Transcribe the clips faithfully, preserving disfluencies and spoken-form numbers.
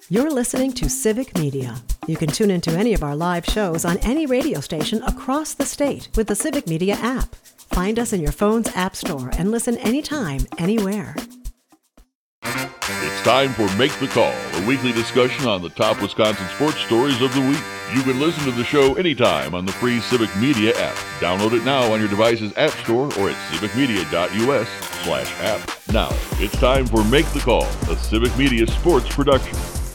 You're listening to Civic Media. You can tune into any of our live shows on any radio station across the state with the Civic Media app. Find us in your phone's app store and listen anytime, anywhere. It's time for Make the Call, a weekly discussion on the top Wisconsin sports stories of the week. You can listen to the show anytime on the free Civic Media app. Download it now on your device's app store or at civicmedia.us slash app. Now, it's time for Make the Call, a Civic Media sports production.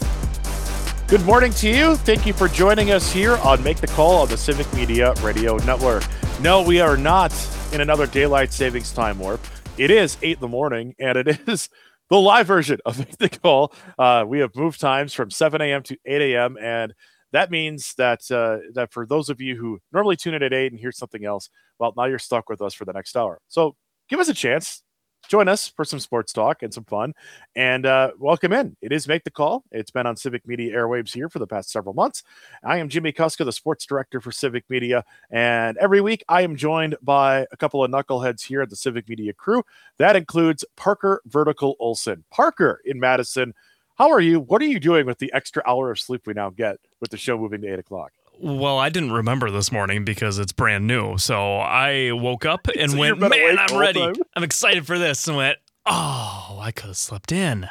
Good morning to you. Thank you for joining us here on Make the Call on the Civic Media Radio Network. No, we are not in another daylight savings time warp. It is eight in the morning, and it is the live version of Make the Call. Uh, we have moved times from seven a.m. to eight a.m., and that means that uh, that for those of you who normally tune in at eight and hear something else, well, now you're stuck with us for the next hour. So give us a chance. Join us for some sports talk and some fun, and uh, welcome in. It is Make the Call. It's been on Civic Media airwaves here for the past several months. I am Jimmy Kuska, the sports director for Civic Media, and every week I am joined by a couple of knuckleheads here at the Civic Media crew. That includes Parker Vertical Olson. Parker in Madison, how are you? What are you doing with the extra hour of sleep we now get with the show moving to eight o'clock? Well, I didn't remember this morning because it's brand new. So I woke up and So went, you've been man, awake I'm all ready. time?" I'm excited for this. And went, oh, I could have slept in.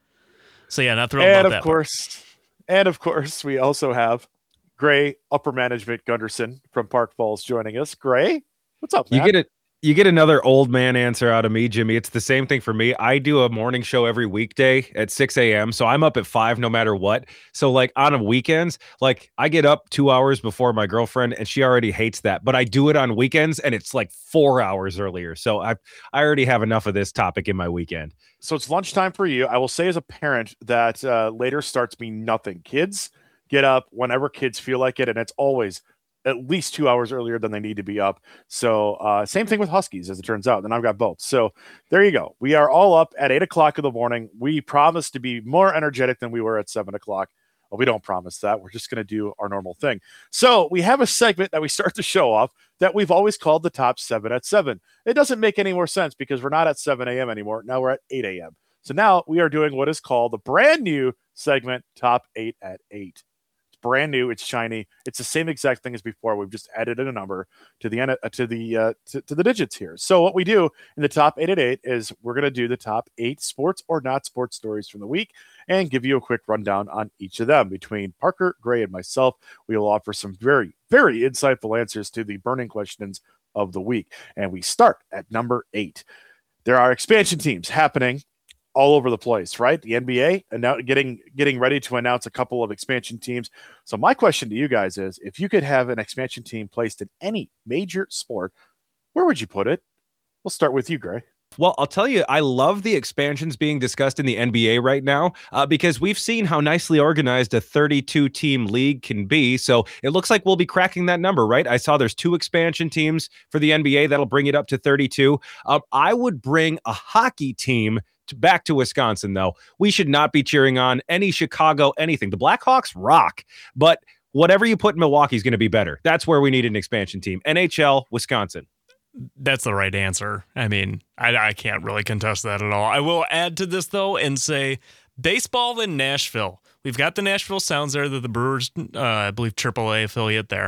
So yeah, not thrilled And about of that. course, and of course, we also have Gray Upper Management Gunderson from Park Falls joining us. Gray, what's up, man? You get it. You get another old man answer out of me, Jimmy. It's the same thing for me. I do a morning show every weekday at six a.m. So I'm up at five no matter what. So like on a weekends, like I get up two hours before my girlfriend and she already hates that. But I do it on weekends and it's like four hours earlier. So I I already have enough of this topic in my weekend. So it's lunchtime for you. I will say as a parent that uh, later starts mean nothing. Kids get up whenever kids feel like it, and it's always at least two hours earlier than they need to be up. So uh, same thing with Huskies, as it turns out. And I've got both. So there you go. We are all up at eight o'clock in the morning. We promise to be more energetic than we were at seven o'clock. Well, we don't promise that. We're just going to do our normal thing. So we have a segment that we start the show off that we've always called the top seven at seven. It doesn't make any more sense because we're not at seven a.m. anymore. Now we're at eight a.m. So now we are doing what is called the brand new segment, top eight at eight. Brand new, it's shiny. It's the same exact thing as before. We've just added in a number to the uh, to the uh, to, to the digits here. So what we do in the top eight at eight is we're going to do the top eight sports or not sports stories from the week and give you a quick rundown on each of them. Between Parker, Gray, and myself, we will offer some very, very insightful answers to the burning questions of the week. And we start at number eight. There are expansion teams happening all over the place, right? The N B A and now getting getting ready to announce a couple of expansion teams. So my question to you guys is, if you could have an expansion team placed in any major sport, where would you put it? We'll start with you, Gray. Well, I'll tell you, I love the expansions being discussed in the N B A right now uh, because we've seen how nicely organized a thirty-two team league can be. So it looks like we'll be cracking that number, right? I saw there's two expansion teams for the N B A. That'll bring it up to thirty-two. Uh, I would bring a hockey team to, back to Wisconsin, though. We should not be cheering on any Chicago, anything. The Blackhawks rock, but whatever you put in Milwaukee is going to be better. That's where we need an expansion team. N H L, Wisconsin. That's the right answer. I mean, I, I can't really contest that at all. I will add to this, though, and say baseball in Nashville. We've got the Nashville Sounds there, the, the Brewers, uh, I believe, triple A affiliate there.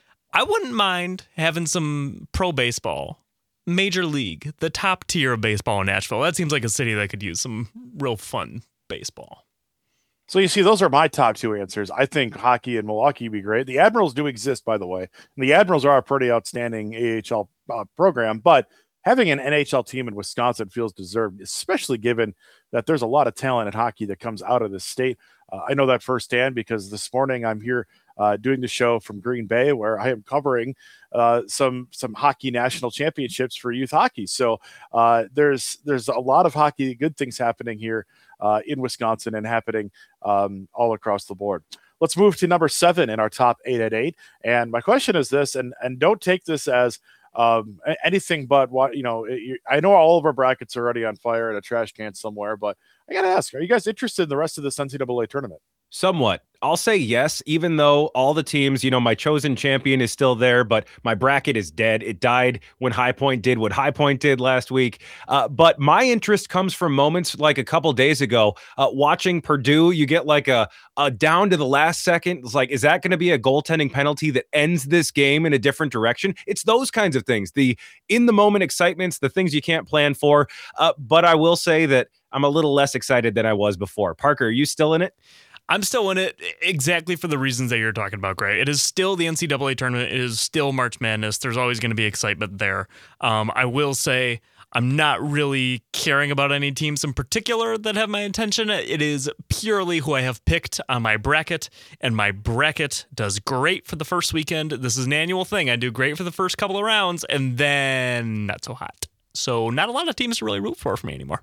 I wouldn't mind having some pro baseball, major league, the top tier of baseball in Nashville. That seems like a city that could use some real fun baseball. So you see, those are my top two answers. I think hockey in Milwaukee would be great. The Admirals do exist, by the way. And the Admirals are a pretty outstanding A H L uh, program, but having an N H L team in Wisconsin feels deserved, especially given that there's a lot of talent in hockey that comes out of this state. Uh, I know that firsthand because this morning I'm here uh, doing the show from Green Bay, where I am covering uh, some some hockey national championships for youth hockey. So uh, there's there's a lot of hockey, good things happening here uh, in Wisconsin and happening um, all across the board. Let's move to number seven in our top eight at eight. And my question is this, and and don't take this as um, anything but what, you know, it, I know all of our brackets are already on fire in a trash can somewhere, but I got to ask, are you guys interested in the rest of this N C double A tournament? Somewhat. I'll say yes, even though all the teams, you know, my chosen champion is still there, but my bracket is dead. It died when High Point did what High Point did last week. Uh, but my interest comes from moments like a couple days ago, uh, watching Purdue. You get like a, a down to the last second. It's like, is that going to be a goaltending penalty that ends this game in a different direction? It's those kinds of things, the in the moment excitements, the things you can't plan for. Uh, but I will say that I'm a little less excited than I was before. Parker, are you still in it? I'm still in it exactly for the reasons that you're talking about, Gray. It is still the N C double A tournament. It is still March Madness. There's always going to be excitement there. Um, I will say I'm not really caring about any teams in particular that have my attention. It is purely who I have picked on my bracket, and my bracket does great for the first weekend. This is an annual thing. I do great for the first couple of rounds, and then not so hot. So not a lot of teams to really root for for me anymore.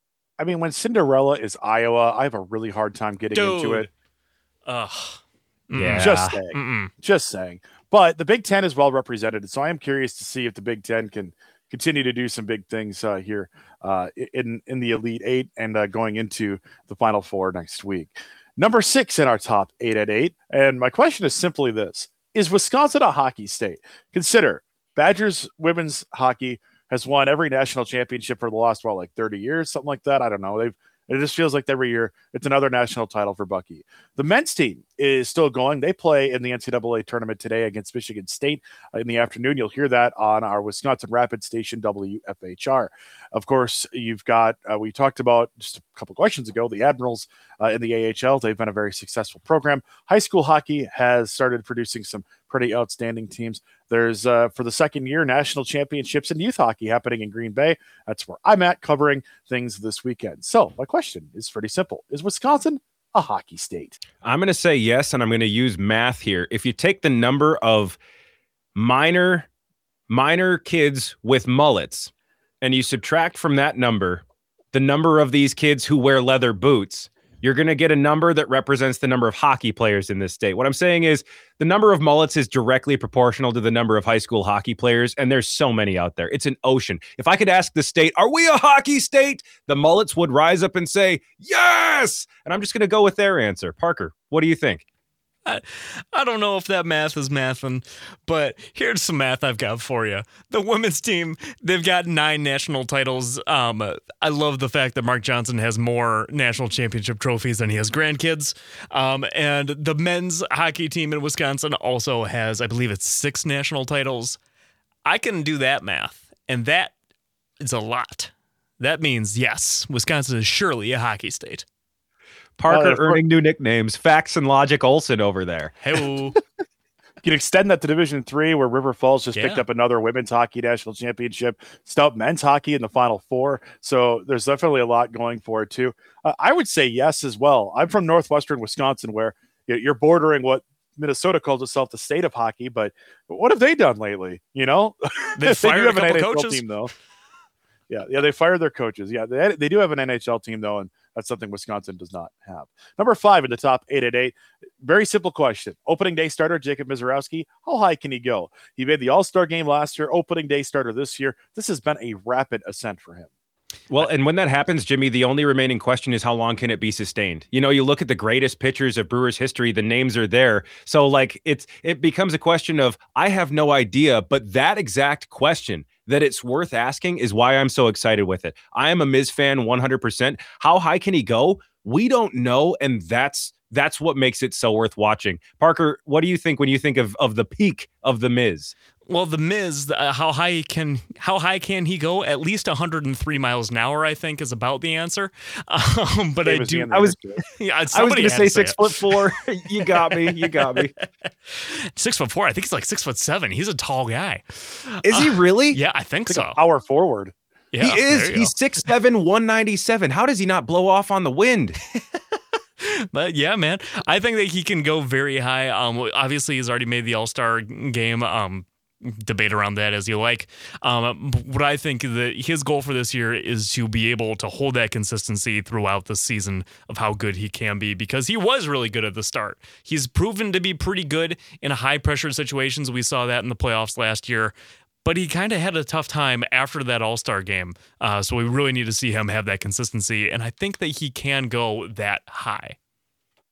I mean, when Cinderella is Iowa, I have a really hard time getting Dude. into it. Ugh. Yeah. Just saying. Mm-mm. Just saying. But the Big Ten is well represented, so I am curious to see if the Big Ten can continue to do some big things uh, here uh, in in the Elite Eight and uh, going into the Final Four next week. Number six in our top eight at eight, and my question is simply this: is Wisconsin a hockey state? Consider Badgers women's hockey has won every national championship for the last, well, like thirty years, something like that. I don't know. They've It just feels like every year it's another national title for Bucky. The men's team is still going. They play in the N C double A tournament today against Michigan State in the afternoon. You'll hear that on our Wisconsin Rapids station, W F H R. Of course, you've got, uh, we talked about just a couple questions ago, the Admirals uh, in the A H L. They've been a very successful program. High school hockey has started producing some pretty outstanding teams. There's, uh, for the second year, national championships in youth hockey happening in Green Bay. That's where I'm at covering things this weekend. So my question is pretty simple. Is Wisconsin a hockey state? I'm going to say yes, and I'm going to use math here. If you take the number of minor minor kids with mullets and you subtract from that number the number of these kids who wear leather boots, you're going to get a number that represents the number of hockey players in this state. What I'm saying is the number of mullets is directly proportional to the number of high school hockey players, and there's so many out there. It's an ocean. If I could ask the state, are we a hockey state? The mullets would rise up and say, yes! And I'm just going to go with their answer. Parker, what do you think? I, I don't know if that math is mathin', but here's some math I've got for you. The women's team, they've got nine national titles. Um, I love the fact that Mark Johnson has more national championship trophies than he has grandkids. Um, and the men's hockey team in Wisconsin also has, I believe it's six national titles. I can do that math, and that is a lot. That means, yes, Wisconsin is surely a hockey state. Parker Uh, earning new nicknames, Facts and Logic Olson over there. Hey, You can extend that to Division Three, where River Falls just Yeah. picked up another women's hockey national championship. Stout men's hockey in the Final Four. So there's definitely a lot going for it too. Uh, I would say yes as well. I'm from northwestern Wisconsin, where you know, you're bordering what Minnesota calls itself the state of hockey. But what have they done lately? You know, They do fired a have an couple N H L coaches. team though. Yeah, yeah, they fired their coaches. Yeah, they, they do have an N H L team though, and that's something Wisconsin does not have. Number five in the top eight at eight. Very simple question. Opening day starter Jacob Mizorowski. How high can he go? He made the All-Star game last year. Opening day starter this year. This has been a rapid ascent for him. Well, and when that happens, Jimmy, the only remaining question is how long can it be sustained? You know, you look at the greatest pitchers of Brewers history, the names are there. So like it's it becomes a question of I have no idea, but that exact question that it's worth asking is why I'm so excited with it. I am a Miz fan one hundred percent. How high can he go? We don't know, and that's that's what makes it so worth watching. Parker, what do you think when you think of of the peak of the Miz? Well, the Miz, uh, how high can how high can he go? At least one hundred three miles an hour, I think, is about the answer. Um, but I Same as the do. end I was- of this year. Yeah, I was somebody going to had say six it. foot four. You got me. You got me. Six foot four. I think he's like six foot seven. He's a tall guy. Is he really? Yeah, I think It's like so. a power forward. Yeah, he is. there you He's six seven, one ninety-seven. How does he not blow off on the wind? go. But yeah, man, I think that he can go very high. Um, obviously, he's already made the All Star game. Um. Debate around that as you like. Um, what I think that his goal for this year is to be able to hold that consistency throughout the season of how good he can be, because he was really good at the start. He's proven to be pretty good in high pressure situations. We saw that in the playoffs last year, but he kind of had a tough time after that All-Star game. Uh, so we really need to see him have that consistency. And I think that he can go that high.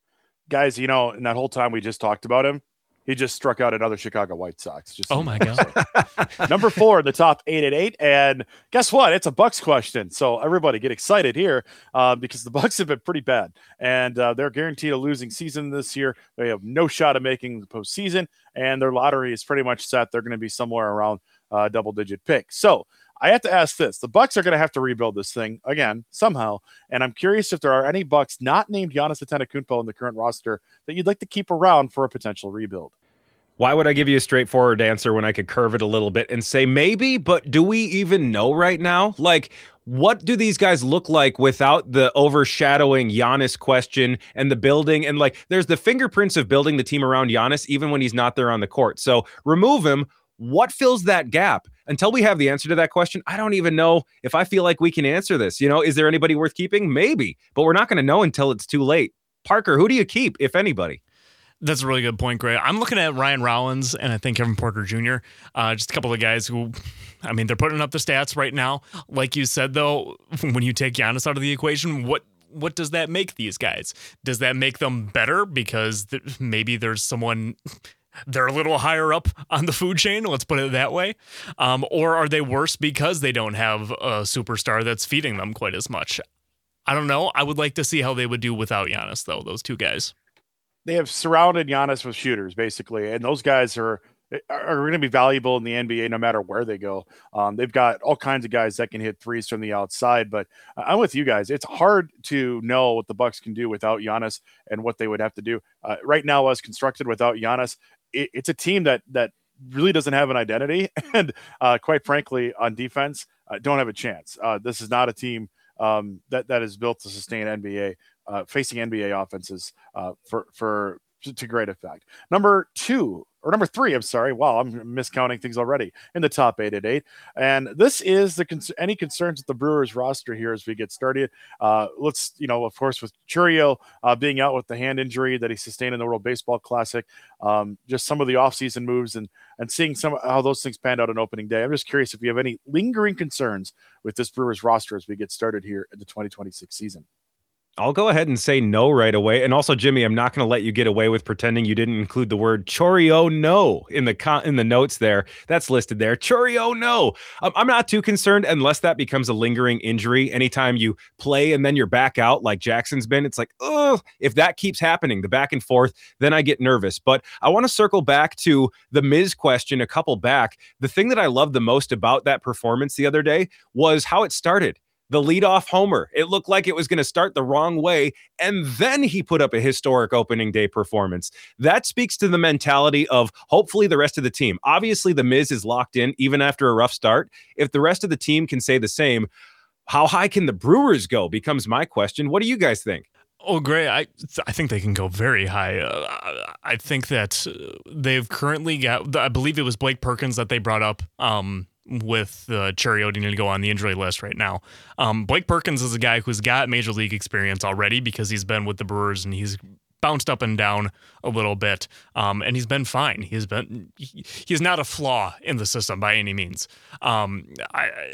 guys, you know, in that whole time we just talked about him, he just struck out another Chicago White Sox. Just oh my God. Number four in the top eight at eight. And guess what? It's a Bucks question. So everybody get excited here uh, because the Bucks have been pretty bad. And uh, they're guaranteed a losing season this year. They have no shot of making the postseason. And their lottery is pretty much set. They're going to be somewhere around uh, double-digit pick. So I have to ask this. The Bucks are going to have to rebuild this thing again somehow. And I'm curious if there are any Bucks not named Giannis Antetokounmpo in the current roster that you'd like to keep around for a potential rebuild. Why would I give you a straightforward answer when I could curve it a little bit and say maybe, but do we even know right now? Like, what do these guys look like without the overshadowing Giannis question and the building? And like, there's the fingerprints of building the team around Giannis, even when he's not there on the court. So remove him. What fills that gap? Until we have the answer to that question, I don't even know if I feel like we can answer this. You know, is there anybody worth keeping? Maybe, but we're not going to know until it's too late. Parker, who do you keep, if anybody? That's a really good point, Gray. I'm looking at Ryan Rollins and I think Kevin Porter Junior Uh, just a couple of guys who, I mean, they're putting up the stats right now. Like you said, though, when you take Giannis out of the equation, what what does that make these guys? Does that make them better because th- maybe there's someone they're a little higher up on the food chain, let's put it that way? Um, or are they worse because they don't have a superstar that's feeding them quite as much? I don't know. I would like to see how they would do without Giannis, though, those two guys. They have surrounded Giannis with shooters, basically, and those guys are are going to be valuable in the N B A no matter where they go. Um, they've got all kinds of guys that can hit threes from the outside, but I'm with you guys. It's hard to know what the Bucks can do without Giannis and what they would have to do. Uh, right now, as constructed without Giannis, it, it's a team that that really doesn't have an identity, and uh, quite frankly, on defense, uh, don't have a chance. Uh, this is not a team um, that that is built to sustain N B A. Uh, facing N B A offenses uh, for for to great effect. Number two or number three, I'm sorry. Wow, I'm miscounting things already in the top eight at eight. And this is the con- any concerns with the Brewers roster here as we get started. Uh, let's you know, of course, with Chourio uh, being out with the hand injury that he sustained in the World Baseball Classic, um, just some of the offseason moves and and seeing some how those things panned out on opening day. I'm just curious if you have any lingering concerns with this Brewers roster as we get started here in the twenty twenty-six season. I'll go ahead and say no right away. And also, Jimmy, I'm not going to let you get away with pretending you didn't include the word Chourio no in the con- in the notes there. That's listed there. Chourio no. Um, I'm not too concerned unless that becomes a lingering injury. Anytime you play and then you're back out like Jackson's been, it's like, oh, if that keeps happening, the back and forth, then I get nervous. But I want to circle back to the Miz question a couple back. The thing that I loved the most about that performance the other day was how it started. The leadoff homer. It looked like it was going to start the wrong way, and then he put up a historic opening day performance. That speaks to the mentality of hopefully the rest of the team. Obviously, the Miz is locked in even after a rough start. If the rest of the team can say the same, how high can the Brewers go becomes my question. What do you guys think? Oh, great. I I think they can go very high. Uh, I think that they've currently got, I believe it was Blake Perkins that they brought up um, with uh, Chourio needing to go on the injury list right now. Um, Blake Perkins is a guy who's got major league experience already because he's been with the Brewers and he's bounced up and down a little bit. Um, and he's been fine. He's been, he, he's not a flaw in the system by any means. Um, I, I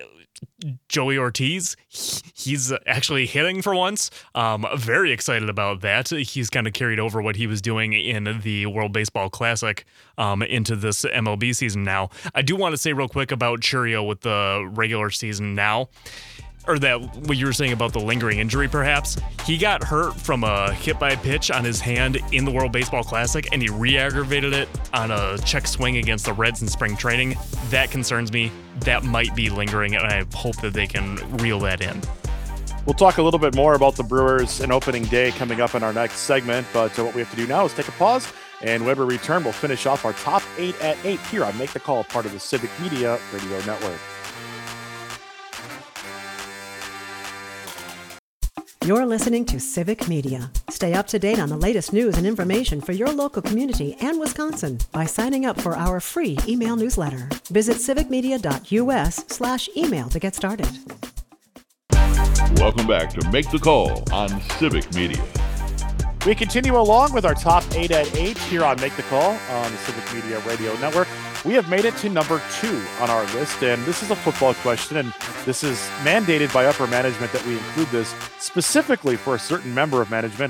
Joey Ortiz, he, he's actually hitting for once. Um, very excited about that. He's kind of carried over what he was doing in the World Baseball Classic um, into this M L B season now. I do want to say real quick about Chourio with the regular season now. Or that what you were saying about the lingering injury, perhaps. He got hurt from a hit by pitch on his hand in the World Baseball Classic, and he re-aggravated it on a check swing against the Reds in spring training. That concerns me. That might be lingering, and I hope that they can reel that in. We'll talk a little bit more about the Brewers and opening day coming up in our next segment, but uh, what we have to do now is take a pause, and when we return, we'll finish off our top eight at eight here on Make the Call, part of the Civic Media Radio Network. You're listening to Civic Media. Stay up to date on the latest news and information for your local community and Wisconsin by signing up for our free email newsletter. Visit civicmedia.us slash email to get started. Welcome back to Make the Call on Civic Media. We continue along with our top eight at eight here on Make the Call on the Civic Media Radio Network. We have made it to number two on our list, and this is a football question, and this is mandated by upper management that we include this specifically for a certain member of management who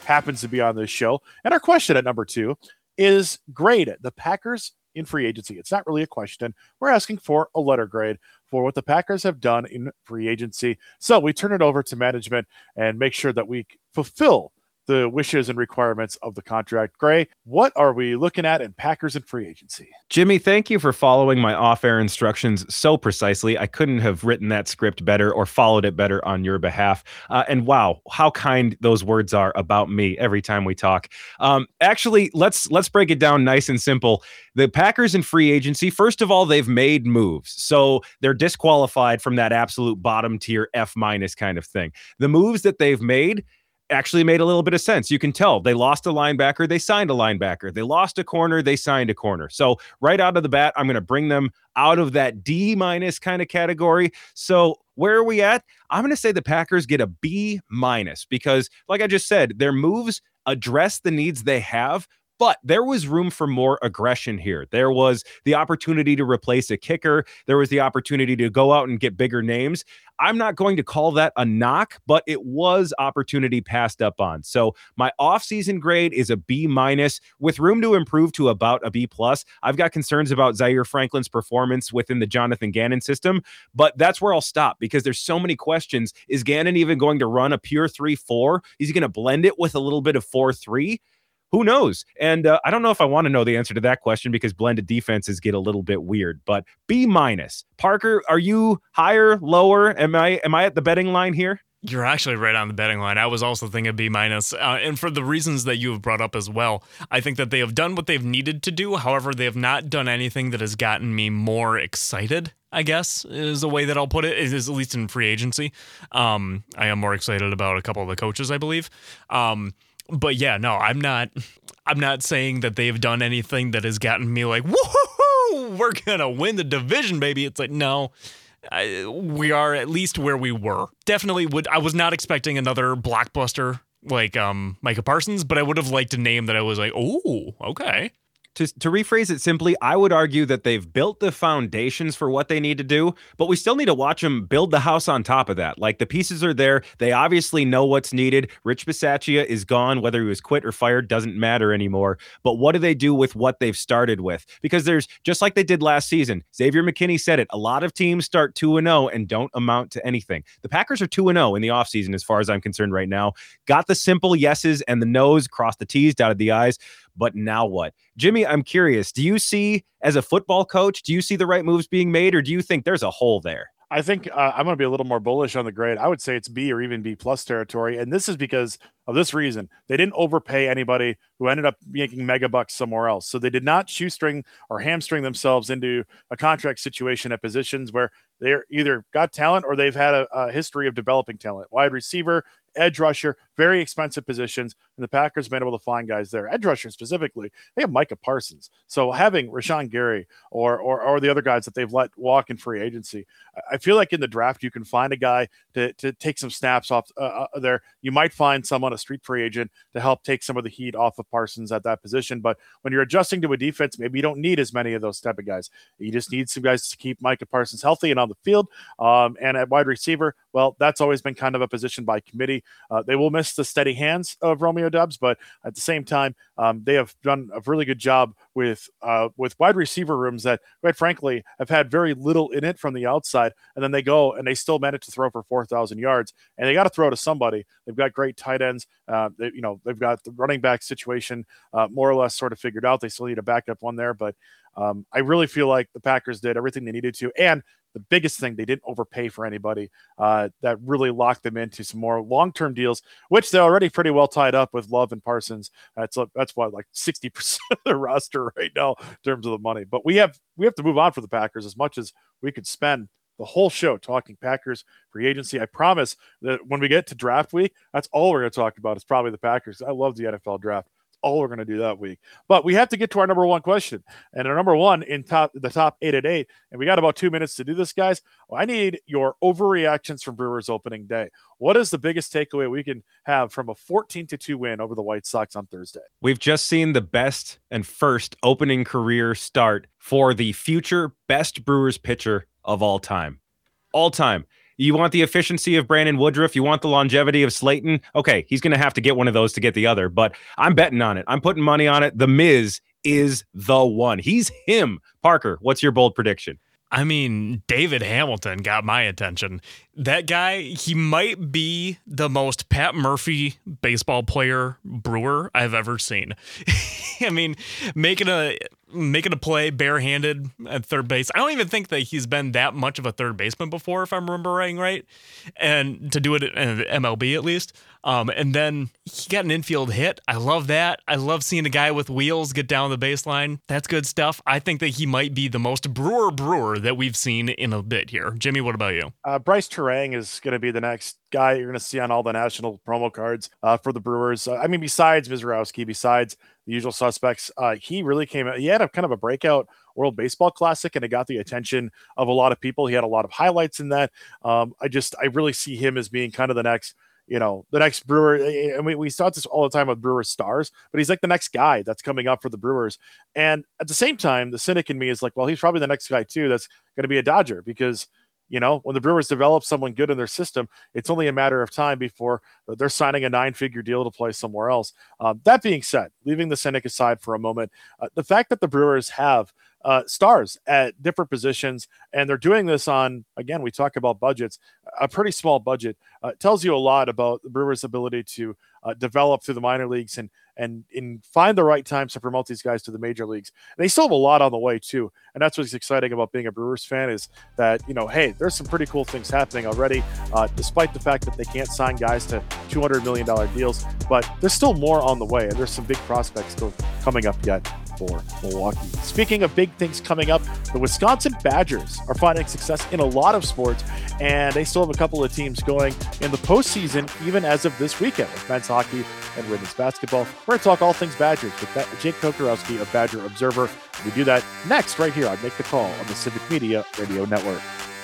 happens to be on this show. And our question at number two is grade the Packers in free agency. It's not really a question. We're asking for a letter grade for what the Packers have done in free agency. So we turn it over to management and make sure that we fulfill the wishes and requirements of the contract. Gray, what are we looking at in Packers and free agency? Jimmy, thank you for following my off-air instructions so precisely. I couldn't have written that script better or followed it better on your behalf. Uh, and wow, how kind those words are about me every time we talk. Um, actually, let's let's break it down nice and simple. The Packers in free agency, first of all, they've made moves. So they're disqualified from that absolute bottom tier F minus kind of thing. The moves that they've made actually made a little bit of sense. You can tell they lost a linebacker, they signed a linebacker. They lost a corner, they signed a corner. So right out of the bat, I'm going to bring them out of that D minus kind of category. So where are we at? I'm going to say the Packers get a B minus because, like I just said, their moves address the needs they have. But there was room for more aggression here. There was the opportunity to replace a kicker. There was the opportunity to go out and get bigger names. I'm not going to call that a knock, but it was opportunity passed up on. So my offseason grade is a B minus with room to improve to about a B plus. I've got concerns about Zaire Franklin's performance within the Jonathan Gannon system, but that's where I'll stop because there's so many questions. Is Gannon even going to run a pure three four? Is he going to blend it with a little bit of four three? Who knows? And uh, I don't know if I want to know the answer to that question because blended defenses get a little bit weird, but B minus. Parker, are you higher, lower? Am I, am I at the betting line here? You're actually right on the betting line. I was also thinking B minus, uh, and for the reasons that you have brought up as well. I think that they have done what they've needed to do. However, they have not done anything that has gotten me more excited, I guess, is the way that I'll put it, is at least in free agency. Um, I am more excited about a couple of the coaches, I believe. Um, But yeah, no, I'm not. I'm not saying that they've done anything that has gotten me like, woohoo, we're gonna win the division, baby. It's like, no, I, we are at least where we were. Definitely would. I was not expecting another blockbuster like um Micah Parsons, but I would have liked a name that I was like, oh, okay. To, to rephrase it simply, I would argue that they've built the foundations for what they need to do, but we still need to watch them build the house on top of that. Like the pieces are there. They obviously know what's needed. Rich Bisaccia is gone. Whether he was quit or fired doesn't matter anymore. But what do they do with what they've started with? Because there's, just like they did last season, Xavier McKinney said it, a lot of teams start two and oh and don't amount to anything. The Packers are two and oh in the offseason as far as I'm concerned right now. Got the simple yeses and the nos, crossed the T's, dotted the I's. But now what? Jimmy, I'm curious. Do you see, as a football coach, do you see the right moves being made, or do you think there's a hole there? I think uh, I'm going to be a little more bullish on the grade. I would say it's B or even B plus territory. And this is because of this reason. They didn't overpay anybody who ended up making mega bucks somewhere else. So they did not shoestring or hamstring themselves into a contract situation at positions where they're either got talent or they've had a, a history of developing talent. Wide receiver, edge rusher, very expensive positions, and the Packers have been able to find guys there. Edge rusher specifically, they have Micah Parsons. So having Rashawn Gary or, or or the other guys that they've let walk in free agency, I feel like in the draft you can find a guy to, to take some snaps off uh, uh, there. You might find someone, a street free agent, to help take some of the heat off of Parsons at that position. But when you're adjusting to a defense, maybe you don't need as many of those type of guys. You just need some guys to keep Micah Parsons healthy and on the field. Um, and at wide receiver, well, that's always been kind of a position by committee. Uh, they will miss the steady hands of Romeo Doubs, but at the same time, um, they have done a really good job with uh, with wide receiver rooms that, quite frankly, have had very little in it from the outside, and then they go and they still manage to throw for four thousand yards, and they got to throw to somebody. They've got great tight ends. Uh, they, you know, they've got the running back situation uh, more or less sort of figured out. They still need a backup one there, but um, I really feel like the Packers did everything they needed to, and the biggest thing, they didn't overpay for anybody. Uh, that really locked them into some more long-term deals, which they're already pretty well tied up with Love and Parsons. That's that's what, like sixty percent of the roster right now in terms of the money. But we have we have to move on for the Packers as much as we could spend the whole show talking Packers free agency. I promise that when we get to draft week, that's all we're going to talk about is probably the Packers. I love the N F L draft. All we're going to do that week. But we have to get to our number one question. And our number one in top the top eight at eight, and we got about two minutes to do this, guys. Well, I need your overreactions from Brewers opening day. What is the biggest takeaway we can have from a fourteen to two win over the White Sox on Thursday? We've just seen the best and first opening career start for the future best Brewers pitcher of all time. All time. You want the efficiency of Brandon Woodruff. You want the longevity of Slayton. Okay, he's going to have to get one of those to get the other, but I'm betting on it. I'm putting money on it. The Miz is the one. He's him. Parker, what's your bold prediction? I mean, David Hamilton got my attention. That guy, he might be the most Pat Murphy baseball player Brewer I've ever seen. I mean, making a making a play barehanded at third base. I don't even think that he's been that much of a third baseman before, if I'm remembering right, and to do it in M L B at least. Um, and then he got an infield hit. I love that. I love seeing a guy with wheels get down the baseline. That's good stuff. I think that he might be the most Brewer Brewer that we've seen in a bit here. Jimmy, what about you? Uh, Bryce Terang is going to be the next guy you're going to see on all the national promo cards uh, for the Brewers. Uh, I mean, besides Wizarowski, besides the usual suspects, uh, he really came out. He had a kind of a breakout World Baseball Classic, and it got the attention of a lot of people. He had a lot of highlights in that. Um, I just, I really see him as being kind of the next, you know, the next Brewer. And we, we start this all the time with Brewer stars, but he's like the next guy that's coming up for the Brewers. And at the same time, the cynic in me is like, well, he's probably the next guy too that's going to be a Dodger, because you know, when the Brewers develop someone good in their system, it's only a matter of time before they're signing a nine-figure deal to play somewhere else. Um, that being said, leaving the cynic aside for a moment, uh, the fact that the Brewers have uh, stars at different positions, and they're doing this on, again, we talk about budgets, a pretty small budget, uh, tells you a lot about the Brewers' ability to uh, develop through the minor leagues and and and find the right times to promote these guys to the major leagues. And they still have a lot on the way too. And that's what's exciting about being a Brewers fan, is that, you know, hey, there's some pretty cool things happening already, uh, despite the fact that they can't sign guys to two hundred million dollars deals, but there's still more on the way. And there's some big prospects still coming up yet for Milwaukee. Speaking of big things coming up, the Wisconsin Badgers are finding success in a lot of sports, and they still have a couple of teams going in the postseason, even as of this weekend, with men's hockey and women's basketball. We're going to talk all things Badgers with Jake Kocorowski of Badger Observer. We do that next right here on Make the Call on the Civic Media Radio Network.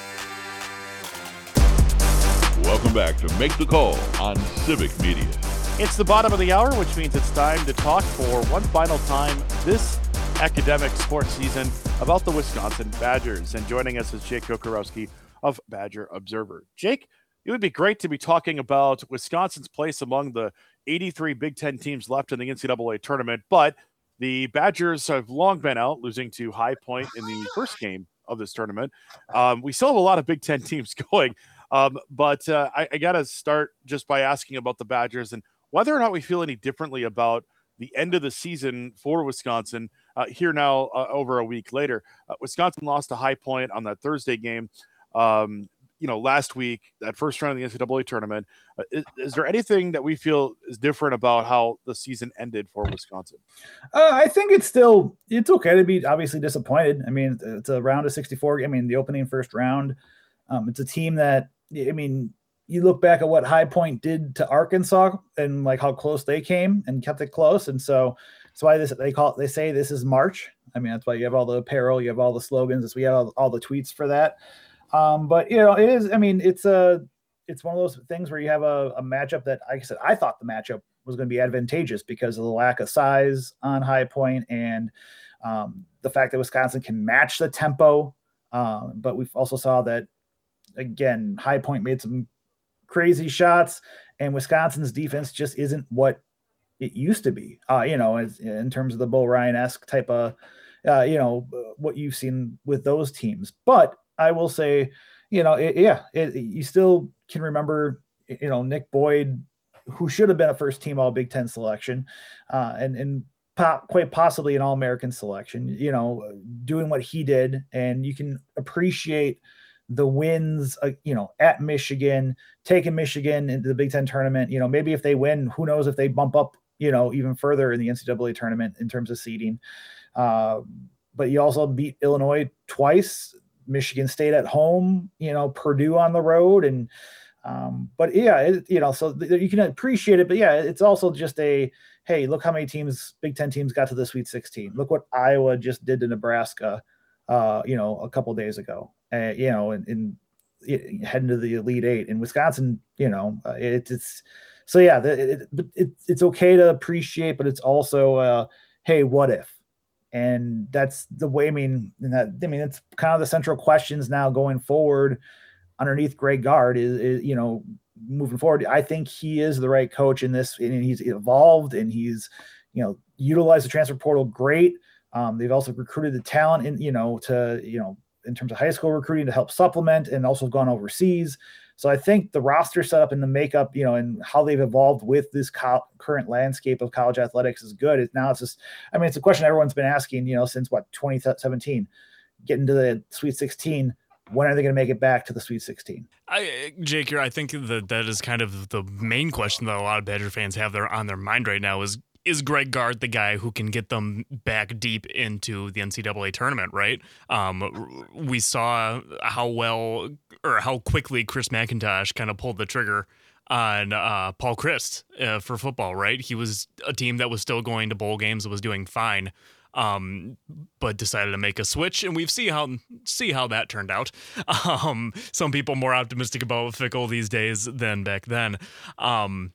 Welcome back to Make the Call on Civic Media. It's the bottom of the hour, which means it's time to talk for one final time this academic sports season about the Wisconsin Badgers. And joining us is Jake Kocorowski of Badger Observer. Jake, it would be great to be talking about Wisconsin's place among the eighty-three Big Ten teams left in the N C double A tournament, but the Badgers have long been out, losing to High Point in the first game of this tournament. Um, we still have a lot of Big Ten teams going, um, but uh, I, I got to start just by asking about the Badgers and whether or not we feel any differently about the end of the season for Wisconsin uh, here now uh, over a week later. Uh, Wisconsin lost to High Point on that Thursday game. Um, you know, last week, that first round of the N C double A tournament. Uh, is, is there anything that we feel is different about how the season ended for Wisconsin? Uh, I think it's still, it's okay to be obviously disappointed. I mean, it's a round of sixty-four. I mean, the opening first round, um, it's a team that, I mean, you look back at what High Point did to Arkansas and like how close they came and kept it close. And so that's why this, they call it, they say this is March. I mean, that's why you have all the apparel, you have all the slogans, we have all, all the tweets for that. Um, but you know, it is, I mean, it's a, it's one of those things where you have a, a matchup that, like I said, I thought the matchup was going to be advantageous because of the lack of size on High Point and um, the fact that Wisconsin can match the tempo. Um, but we've also saw that, again, High Point made some crazy shots and Wisconsin's defense just isn't what it used to be, uh, you know, as, in terms of the Bo Ryan-esque type of, uh, you know, what you've seen with those teams. But I will say, you know, it, yeah, it, you still can remember, you know, Nick Boyd, who should have been a first team all Big Ten selection uh, and, and pop, quite possibly an all-American selection, you know, doing what he did. And you can appreciate the wins, uh, you know, at Michigan, taking Michigan into the Big Ten tournament. You know, maybe if they win, who knows if they bump up, you know, even further in the N C double A tournament in terms of seeding. Uh, but you also beat Illinois twice, Michigan State at home, you know, Purdue on the road. And, um, but yeah, it, you know, so th- you can appreciate it, but yeah, it's also just a, hey, look how many teams, Big Ten teams got to the Sweet sixteen. Look what Iowa just did to Nebraska, uh, you know, a couple days ago, uh, you know, and, and it, heading to the Elite Eight in Wisconsin, you know, uh, it, it's, so yeah, the, it, it, it, it's okay to appreciate, but it's also, uh, hey, what if? And that's the way, I mean, that, I mean, it's kind of the central questions now going forward underneath Greg Gard is, is, you know, moving forward. I think he is the right coach in this, and he's evolved and he's, you know, utilized the transfer portal great. Um, they've also recruited the talent in, you know, to, you know, in terms of high school recruiting to help supplement, and also gone overseas. So I think the roster setup and the makeup, you know, and how they've evolved with this co- current landscape of college athletics is good. It's now it's just, I mean, it's a question everyone's been asking, you know, since what, twenty seventeen, getting to the Sweet sixteen. When are they going to make it back to the Sweet sixteen? I, Jake, I think that that is kind of the main question that a lot of Badger fans have there on their mind right now is, is Greg Gard the guy who can get them back deep into the N C double A tournament, right? Um, we saw how well or how quickly Chris McIntosh kind of pulled the trigger on uh, Paul Chryst uh, for football, right? He was a team that was still going to bowl games and was doing fine, um, but decided to make a switch, and we've see how see how that turned out. Um, some people more optimistic about Fickell these days than back then. Um,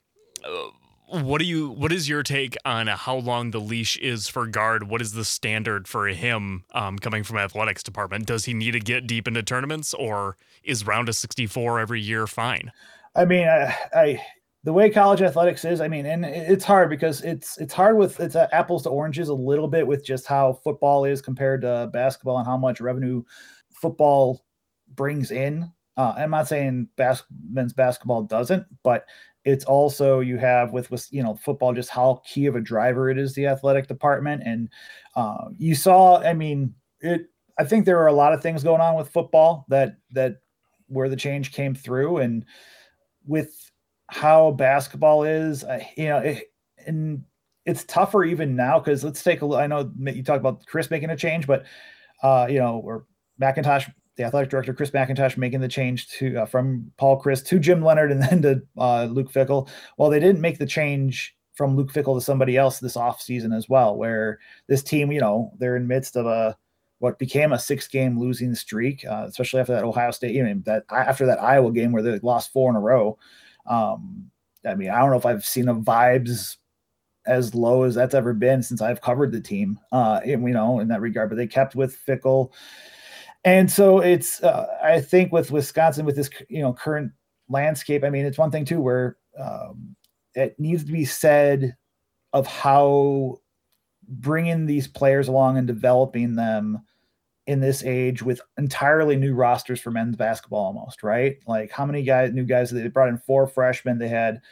What do you? What is your take on how long the leash is for Gard? What is the standard for him um, coming from athletics department? Does he need to get deep into tournaments, or is round of sixty-four every year fine? I mean, I, I the way college athletics is, I mean, and it's hard because it's it's hard with it's apples to oranges a little bit with just how football is compared to basketball and how much revenue football brings in. Uh, I'm not saying bas- men's basketball doesn't, but it's also you have with, with, you know, football, just how key of a driver it is, the athletic department. And uh, you saw, I mean, it, I think there are a lot of things going on with football that, that where the change came through, and with how basketball is, uh, you know, it, and it's tougher even now. Cause let's take a look. I know you talk about Chris making a change, but uh, you know, or McIntosh, the athletic director, Chris McIntosh, making the change to uh, from Paul Chryst to Jim Leonard and then to uh, Luke Fickell. Well, they didn't make the change from Luke Fickell to somebody else this offseason as well, where this team, you know, they're in midst of a what became a six-game losing streak, uh, especially after that Ohio State, you know, that after that Iowa game where they lost four in a row. Um, I mean, I don't know if I've seen a vibes as low as that's ever been since I've covered the team, uh, you know, in that regard. But they kept with Fickell. And so it's, uh, I think with Wisconsin, with this, you know, current landscape, I mean, it's one thing too, where um, it needs to be said of how bringing these players along and developing them in this age with entirely new rosters for men's basketball, almost, right? Like how many guys, new guys, they brought in four freshmen. They had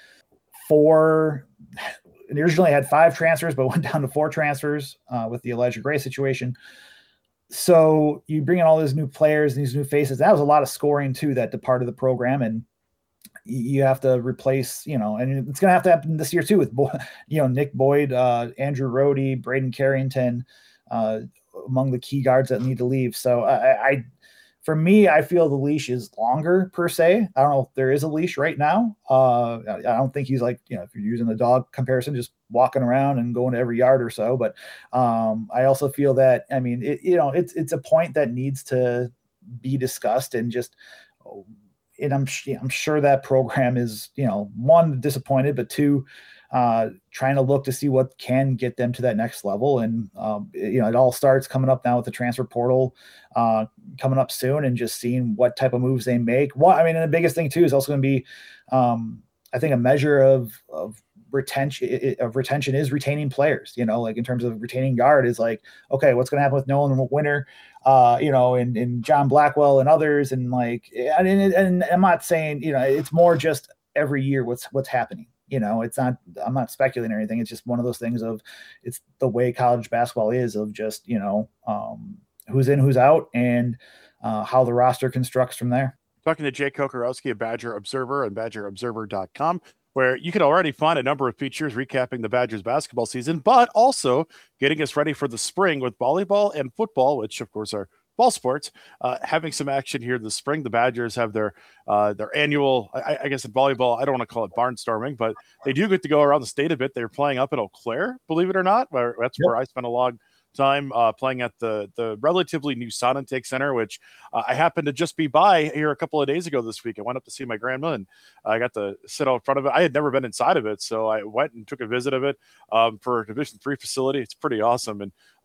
four, they originally had five transfers, but went down to four transfers uh, with the Elijah Gray situation. So you bring in all these new players and these new faces. That was a lot of scoring too that departed the program, and you have to replace, you know, and it's going to have to happen this year too with, you know, Nick Boyd, uh, Andrew Rohde, Braden Carrington, uh, among the key guards that need to leave. So I, I, for me, I feel the leash is longer per se. I don't know if there is a leash right now. Uh, I don't think he's like, you know, if you're using the dog comparison, just walking around and going to every yard or so. But um, I also feel that, I mean, it, you know, it's, it's a point that needs to be discussed, and just, and I'm, I'm sure that program is, you know, one, disappointed, but two, uh, trying to look to see what can get them to that next level. And, um, you know, it all starts coming up now with the transfer portal uh, coming up soon, and just seeing what type of moves they make. Well, I mean, and the biggest thing too is also going to be, um, I think a measure of, of retention of retention is retaining players, you know, like in terms of retaining guard is like, okay, what's going to happen with Nolan Winter, uh, you know, and, and John Blackwell and others. And like, and, and I'm not saying, you know, it's more just every year what's, what's happening. You know, it's not, I'm not speculating or anything. It's just one of those things of, it's the way college basketball is, of just, you know, um, who's in, who's out, and uh, how the roster constructs from there. Talking to Jake Kocorowski of Badger Observer and badger observer dot com, where you can already find a number of features recapping the Badgers basketball season, but also getting us ready for the spring with volleyball and football, which of course are ball sports, uh, having some action here this spring. The Badgers have their uh, their annual, I, I guess in volleyball, I don't want to call it barnstorming, but they do get to go around the state a bit. They're playing up in Eau Claire, believe it or not, where that's yep. where I spent a long time uh, playing at the the relatively new Sonintake Center, which uh, I happened to just be by here a couple of days ago this week. I went up to see my grandma, and I got to sit out in front of it. I had never been inside of it, so I went and took a visit of it um, for a Division three facility. It's pretty awesome, and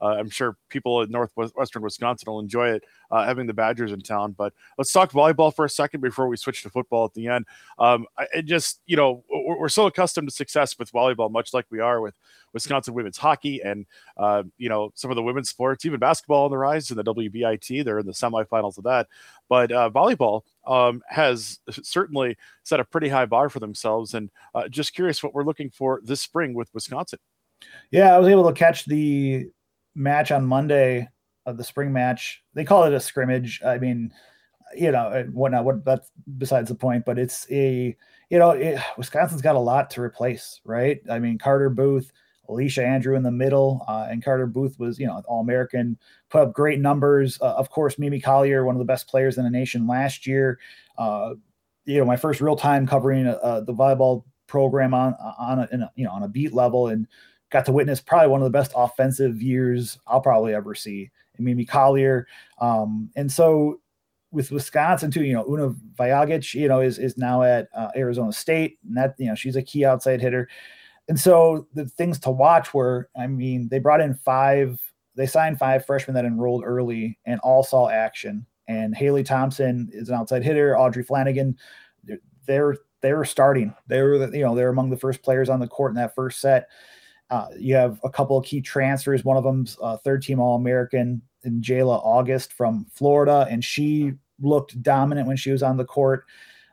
uh, I'm sure people in northwestern Wisconsin will enjoy it, uh, having the Badgers in town. But let's talk volleyball for a second before we switch to football at the end. Um, I, it just, you know, we're, we're so accustomed to success with volleyball, much like we are with Wisconsin women's hockey and, uh, you know, some of the women's sports, even basketball on the rise in the W B I T. They're in the semifinals of that. But uh, volleyball um, has certainly set a pretty high bar for themselves. And uh, just curious what we're looking for this spring with Wisconsin. Yeah, I was able to catch the match on Monday of the spring match. They call it a scrimmage. I mean, you know, and whatnot, what that's besides the point, but it's a, you know, it, Wisconsin's got a lot to replace, right? I mean, Carter Booth, Alicia Andrew in the middle, uh, and Carter Booth was, you know, All-American, put up great numbers. Uh, of course, Mimi Collier, one of the best players in the nation last year. Uh, you know, my first real time covering uh, the volleyball program on on a, in a, you know, on a beat level, and got to witness probably one of the best offensive years I'll probably ever see in Mimi Collier. Um, and so with Wisconsin too, you know, Una Vajagic, you know, is is now at uh, Arizona State, and that, you know, she's a key outside hitter. And so the things to watch were, I mean, they brought in five, they signed five freshmen that enrolled early and all saw action. And Haley Thompson is an outside hitter. Audrey Flanagan, they're, they were starting. They were, you know, they're among the first players on the court in that first set. Uh, you have a couple of key transfers. One of them's uh, third team All-American in Jayla August from Florida. And she looked dominant when she was on the court.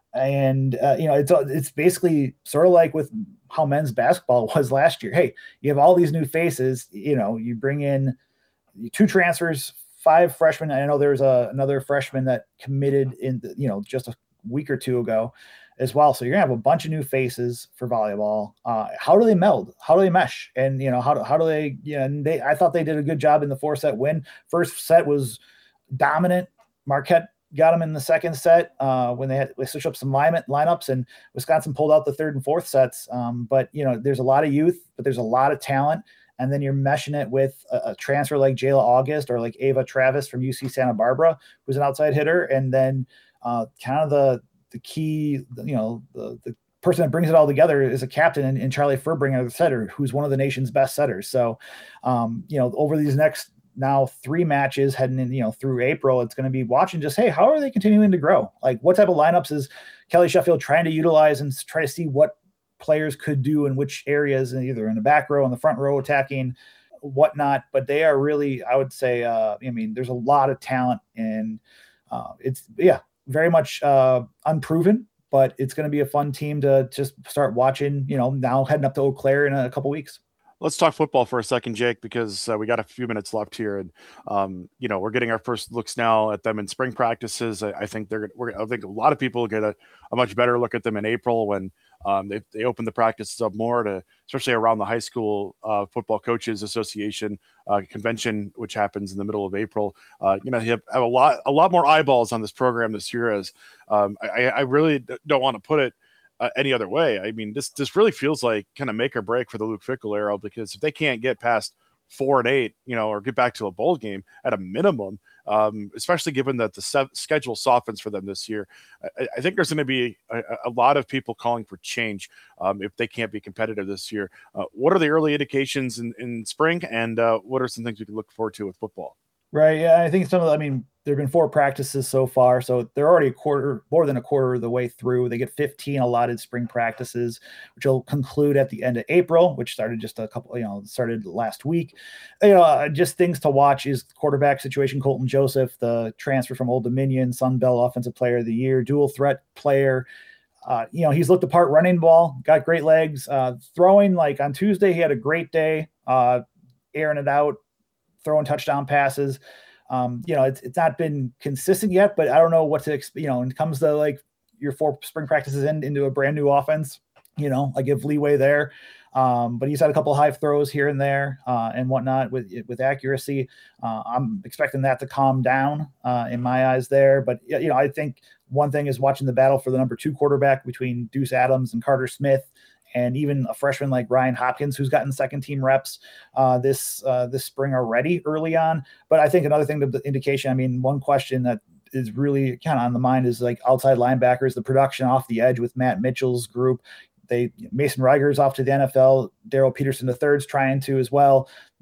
And, uh, you know, it's, it's basically sort of like with how men's basketball was last year. Hey, you have all these new faces, you know, you bring in two transfers, five freshmen. I know there's a, another freshman that committed in, the, you know, just a week or two ago as well. So you're gonna have a bunch of new faces for volleyball. Uh, how do they meld? How do they mesh? And, you know, how do, how do they, you know, and they, I thought they did a good job in the four set win. First set was dominant. Marquette got them in the second set uh, when they had they switched up some line, lineups, and Wisconsin pulled out the third and fourth sets. Um, but, you know, there's a lot of youth, but there's a lot of talent. And then you're meshing it with a, a transfer like Jayla August or like Ava Travis from U C Santa Barbara, who's an outside hitter. And then uh, kind of the the key, you know, the, the person that brings it all together is a captain in, in Charlie Furbringer, the setter, who's one of the nation's best setters. So, um, you know, over these next now three matches heading in, you know, through April, it's going to be watching just, hey, how are they continuing to grow? Like, what type of lineups is Kelly Sheffield trying to utilize and try to see what players could do in which areas, either in the back row, in the front row, attacking, whatnot. But they are really, I would say, uh, I mean, there's a lot of talent, and uh, it's, yeah, very much uh, unproven, but it's going to be a fun team to just start watching, you know, now heading up to Eau Claire in a couple weeks. Let's talk football for a second, Jake, because uh, we got a few minutes left here, and um, you know, we're getting our first looks now at them in spring practices. I, I think they're, we're, I think a lot of people get a, a much better look at them in April when um, they they open the practices up more to, especially around the high school uh, football coaches association uh, convention, which happens in the middle of April. Uh, you know, you have, have a lot a lot more eyeballs on this program this year. As um, I, I really don't want to put it Uh, any other way. I mean, this this really feels like kind of make or break for the Luke Fickell era, because if they can't get past four and eight, you know, or get back to a bowl game at a minimum, um, especially given that the se- schedule softens for them this year, I, I think there's going to be a, a lot of people calling for change um, if they can't be competitive this year. Uh, what are the early indications in, in spring, and uh, what are some things we can look forward to with football? Right. Yeah, I think some of the, I mean, there have been four practices so far, so they're already a quarter, more than a quarter of the way through. They get fifteen allotted spring practices, which will conclude at the end of April, which started just a couple, you know, started last week. You know, uh, just things to watch is quarterback situation. Colton Joseph, the transfer from Old Dominion, Sun Belt Offensive Player of the Year, dual threat player. Uh, you know, he's looked the part running ball, got great legs, uh, throwing. Like on Tuesday, he had a great day, uh, airing it out, throwing touchdown passes. Um, you know, it's it's not been consistent yet, but I don't know what to expect. You know, when it comes to like your four spring practices in, into a brand new offense, you know, I give leeway there. Um, but he's had a couple of high throws here and there uh, and whatnot with with accuracy. Uh, I'm expecting that to calm down uh, in my eyes there. But, you know, I think one thing is watching the battle for the number two quarterback between Deuce Adams and Carter Smith, and even a freshman like Ryan Hopkins, who's gotten second team reps uh, this uh, this spring already early on. But I think another thing, the indication, I mean, one question that is really kind of on the mind is like outside linebackers, the production off the edge with Matt Mitchell's group. They Mason Riger's off to the N F L. Daryl Peterson the third's trying to as well.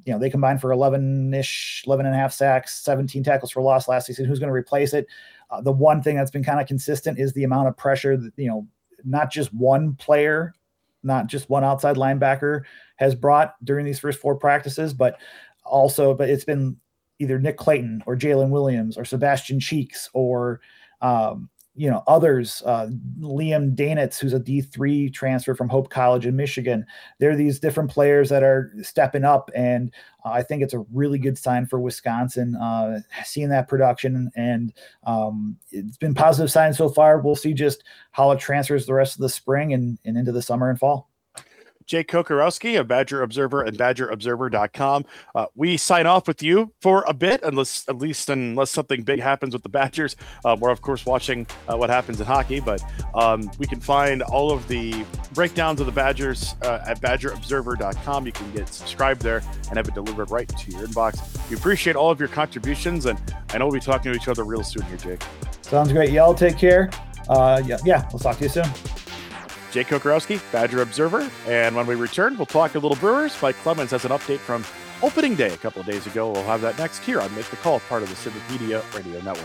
you know, they combined for eleven-ish, eleven and a half sacks, seventeen tackles for loss last season. Who's going to replace it? Uh, the one thing that's been kind of consistent is the amount of pressure that, you know, not just one player, not just one outside linebacker has brought during these first four practices, but also, but it's been either Nick Clayton or Jalen Williams or Sebastian Cheeks or, um, you know, others, uh, Liam Danitz, who's a D three transfer from Hope College in Michigan. There are these different players that are stepping up, and uh, I think it's a really good sign for Wisconsin, uh, seeing that production, and um, it's been positive signs so far. We'll see just how it transfers the rest of the spring and, and into the summer and fall. Jake Kocorowski of Badger Observer and badger observer dot com. Uh, we sign off with you for a bit, unless at least unless something big happens with the Badgers. Uh, we're of course watching uh, what happens in hockey, but um, we can find all of the breakdowns of the Badgers uh, at badger observer dot com. You can get subscribed there and have it delivered right to your inbox. We appreciate all of your contributions, and I know we'll be talking to each other real soon here, Jake. Sounds great. Y'all take care. Uh, yeah, yeah, we'll talk to you soon. Jake Kocorowski, Badger Observer. And when we return, we'll talk a little Brewers. Mike Clemens has an update from opening day a couple of days ago. We'll have that next here on Make the Call, part of the Civic Media Radio Network.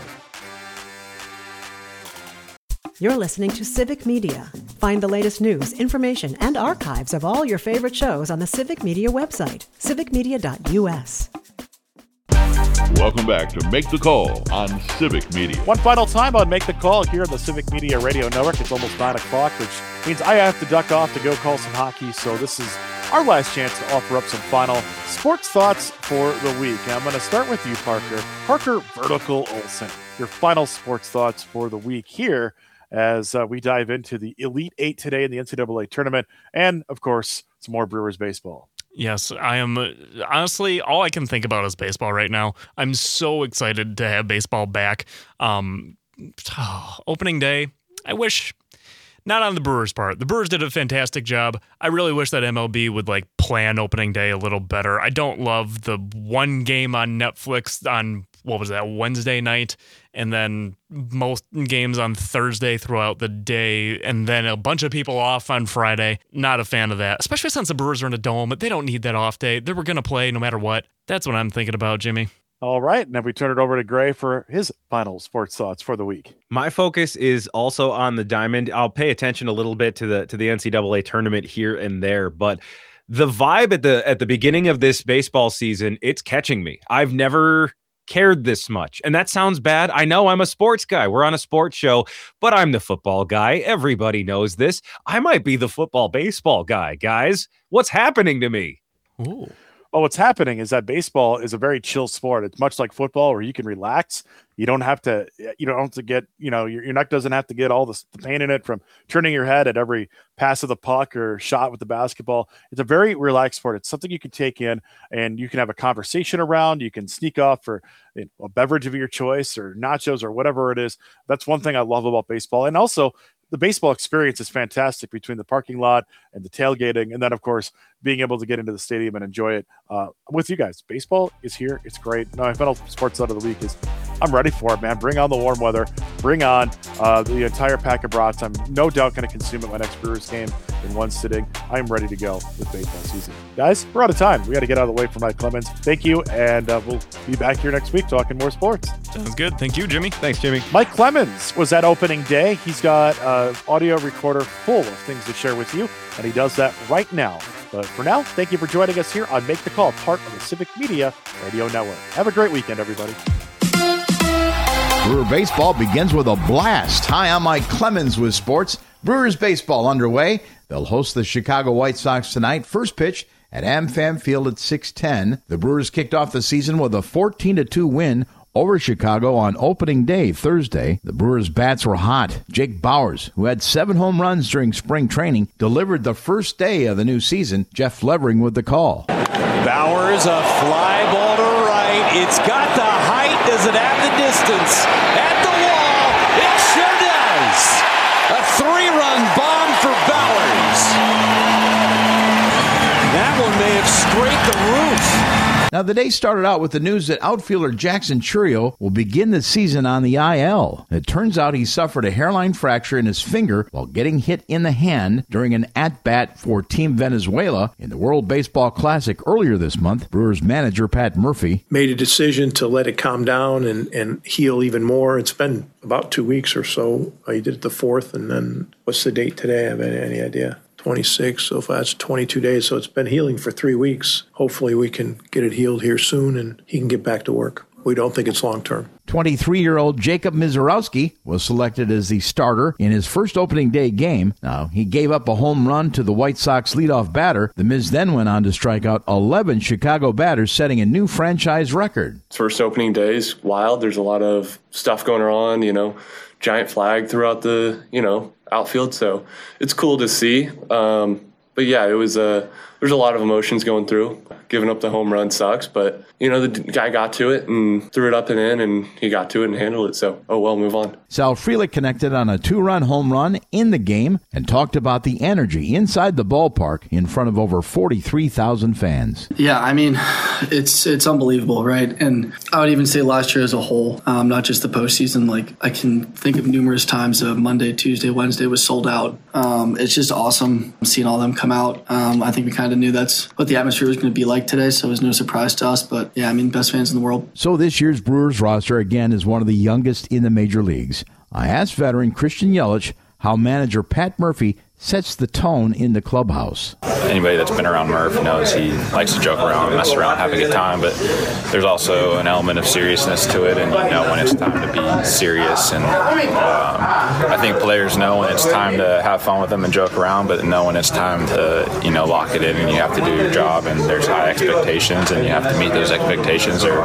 You're listening to Civic Media. Find the latest news, information, and archives of all your favorite shows on the Civic Media website, civic media dot u s. Welcome back to Make the Call on Civic Media. One final time on Make the Call here on the Civic Media Radio Network. It's almost nine o'clock, which means I have to duck off to go call some hockey. So this is our last chance to offer up some final sports thoughts for the week. And I'm going to start with you, Parker. Parker Vertical Olson, your final sports thoughts for the week here as uh, we dive into the Elite Eight today in the N C double A tournament. And, of course, some more Brewers baseball. Yes, I am. Honestly, all I can think about is baseball right now. I'm so excited to have baseball back. Um, oh, opening day, I wish, not on the Brewers' part. The Brewers did a fantastic job. I really wish that M L B would like plan opening day a little better. I don't love the one game on Netflix on, what was that, Wednesday night, and then most games on Thursday throughout the day, and then a bunch of people off on Friday. Not a fan of that, especially since the Brewers are in a dome. They don't need that off day. They were going to play no matter what. That's what I'm thinking about, Jimmy. All right, now we turn it over to Gray for his final sports thoughts for the week. My focus is also on the diamond. I'll pay attention a little bit to the to the N C double A tournament here and there, but the vibe at the at the beginning of this baseball season, it's catching me. I've never cared this much. And that sounds bad. I know I'm a sports guy. We're on a sports show, but I'm the football guy. Everybody knows this. I might be the football baseball guy, guys. What's happening to me? Ooh. Well, what's happening is that baseball is a very chill sport. It's much like football where you can relax. You don't have to, you don't have to get, you know, your, your neck doesn't have to get all the, the pain in it from turning your head at every pass of the puck or shot with the basketball. It's a very relaxed sport. It's something you can take in and you can have a conversation around. You can sneak off for you know, a beverage of your choice or nachos or whatever it is. That's one thing I love about baseball. And also, the baseball experience is fantastic between the parking lot and the tailgating. And then, of course, being able to get into the stadium and enjoy it uh, with you guys. Baseball is here. It's great. No, my final sports thought of the week is I'm ready for it, man. Bring on the warm weather. Bring on uh, the entire pack of brats. I'm no doubt going to consume it my next Brewers game in one sitting. I'm ready to go with baseball season. Guys, we're out of time. We got to get out of the way for Mike Clemens. Thank you. And uh, we'll be back here next week talking more sports. Sounds good. Thank you, Jimmy. Thanks, Jimmy. Mike Clemens was at opening day. He's got an audio recorder full of things to share with you, and he does that right now. But for now, thank you for joining us here on Make the Call, part of the Civic Media Radio Network. Have a great weekend, everybody. Brewer Baseball begins with a blast. Hi, I'm Mike Clemens with sports. Brewers Baseball underway. They'll host the Chicago White Sox tonight. First pitch at AmFam Field at six ten. The Brewers kicked off the season with a fourteen to two win over Chicago on opening day Thursday. The Brewers' bats were hot. Jake Bauers, who had seven home runs during spring training, delivered the first day of the new season. Jeff Levering with the call. Bauers, a fly ball to right. It's got the height. Does it have the distance? At the wall. It sure does. A three-run bomb for Bauers. That one may have scraped the roof. Now, the day started out with the news that outfielder Jackson Chourio will begin the season on the I L. It turns out he suffered a hairline fracture in his finger while getting hit in the hand during an at-bat for Team Venezuela in the World Baseball Classic earlier this month. Brewers manager Pat Murphy made a decision to let it calm down and, and heal even more. It's been about two weeks or so. He did it the fourth, and then what's the date today? I have any, any idea? twenty-six, so far it's twenty-two days. So it's been healing for three weeks. Hopefully we can get it healed here soon and he can get back to work. We don't think it's long-term. twenty-three-year-old Jacob Mizorowski was selected as the starter in his first opening day game. Now, he gave up a home run to the White Sox leadoff batter. The Miz then went on to strike out eleven Chicago batters, setting a new franchise record. First opening day is wild. There's a lot of stuff going on, you know, giant flag throughout the, you know, outfield. So it's cool to see. Um, but yeah, it was a, there's a lot of emotions going through. Giving up the home run sucks, but you know, the guy got to it and threw it up and in, and he got to it and handled it. So, oh well, move on. Sal Frelick connected on a two-run home run in the game and talked about the energy inside the ballpark in front of over forty-three thousand fans. Yeah, I mean, it's it's unbelievable, right? And I would even say last year as a whole, um, not just the postseason. Like I can think of numerous times of Monday, Tuesday, Wednesday was sold out. Um, it's just awesome seeing all of them come out. Um, I think we kind of knew that's what the atmosphere was going to be like today, so it was no surprise to us. But yeah, I mean, best fans in the world. So this year's Brewers roster, again, is one of the youngest in the major leagues. I asked veteran Christian Yelich how manager Pat Murphy sets the tone in the clubhouse. Anybody that's been around Murph knows he likes to joke around, mess around, have a good time, but there's also an element of seriousness to it, and you know when it's time to be serious. And um, I think players know when it's time to have fun with them and joke around, but know when it's time to, you know, lock it in and you have to do your job, and there's high expectations and you have to meet those expectations, or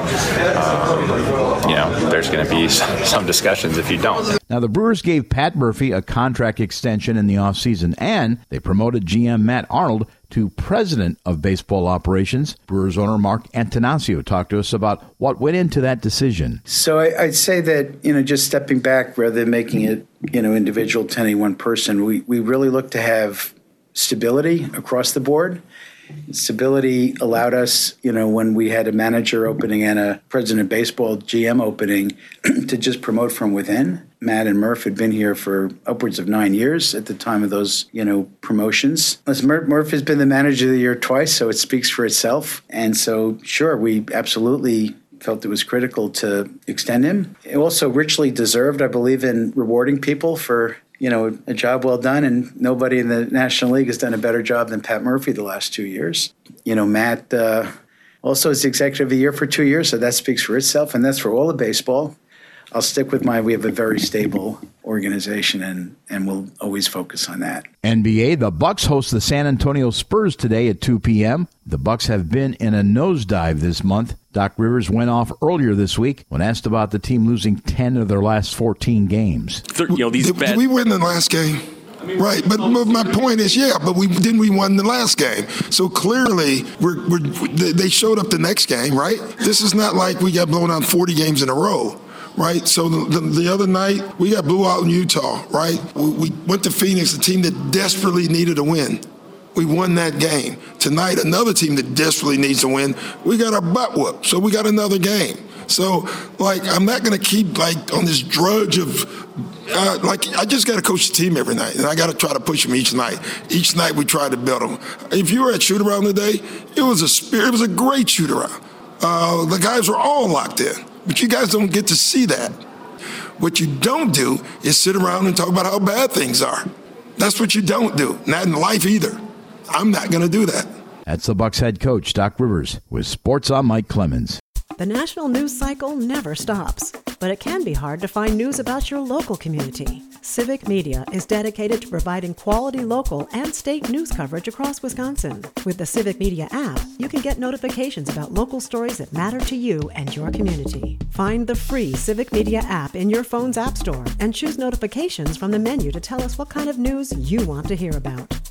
um, you know, there's going to be some discussions if you don't. Now, the Brewers gave Pat Murphy a contract extension in the offseason, and they promoted G M Matt Arnold to president of baseball operations. Brewers owner Mark Antanasio talked to us about what went into that decision. So I, I'd say that, you know, just stepping back rather than making it, you know, individual to any one person, we, we really look to have stability across the board. Stability allowed us, you know, when we had a manager opening and a president of baseball G M opening, to just promote from within. Matt and Murph had been here for upwards of nine years at the time of those, you know, promotions. Murph, Murph has been the manager of the year twice, so it speaks for itself. And so, sure, we absolutely felt it was critical to extend him. It also richly deserved, I believe, in rewarding people for, you know, a job well done, and nobody in the National League has done a better job than Pat Murphy the last two years. You know, Matt uh, also is the executive of the year for two years, so that speaks for itself, and that's for all of baseball. I'll stick with my, we have a very stable organization, and, and we'll always focus on that. N B A, the Bucks host the San Antonio Spurs today at two p.m. The Bucks have been in a nosedive this month. Doc Rivers went off earlier this week when asked about the team losing ten of their last fourteen games. You know, these did, bad- did we win the last game? Right, but, but my point is, yeah, but we didn't we won the last game. So clearly, we're, we're they showed up the next game, right? This is not like we got blown out forty games in a row. Right, so the, the, the other night, we got blew out in Utah, right? We, we went to Phoenix, a team that desperately needed a win. We won that game. Tonight, another team that desperately needs a win, we got our butt whooped, so we got another game. So, like, I'm not going to keep, like, on this drudge of, uh, like, I just got to coach the team every night, and I got to try to push them each night. Each night we try to build them. If you were at shoot-around today, it was a spirit, it was a great shoot-around. Uh, the guys were all locked in. But you guys don't get to see that. What you don't do is sit around and talk about how bad things are. That's what you don't do. Not in life either. I'm not going to do that. That's the Bucks head coach, Doc Rivers, with Sports on Mike Clemens. The national news cycle never stops, but it can be hard to find news about your local community. Civic Media is dedicated to providing quality local and state news coverage across Wisconsin. With the Civic Media app, you can get notifications about local stories that matter to you and your community. Find the free Civic Media app in your phone's app store and choose notifications from the menu to tell us what kind of news you want to hear about.